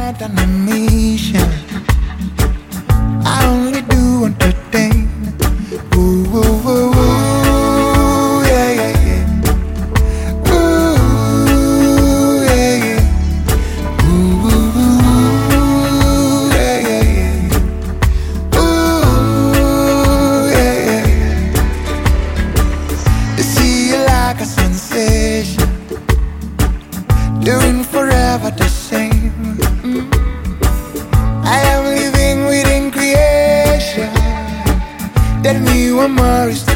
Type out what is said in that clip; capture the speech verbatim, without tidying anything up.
night on a mission. I only do entertain. Ooh, ooh, ooh, ooh, yeah, yeah, yeah. Ooh, yeah, yeah. Ooh, ooh, ooh, yeah, yeah, yeah. Ooh, yeah, yeah, yeah. To see you like a sensation, doing forever the same. Mm. I am living within creation. Tell me one more is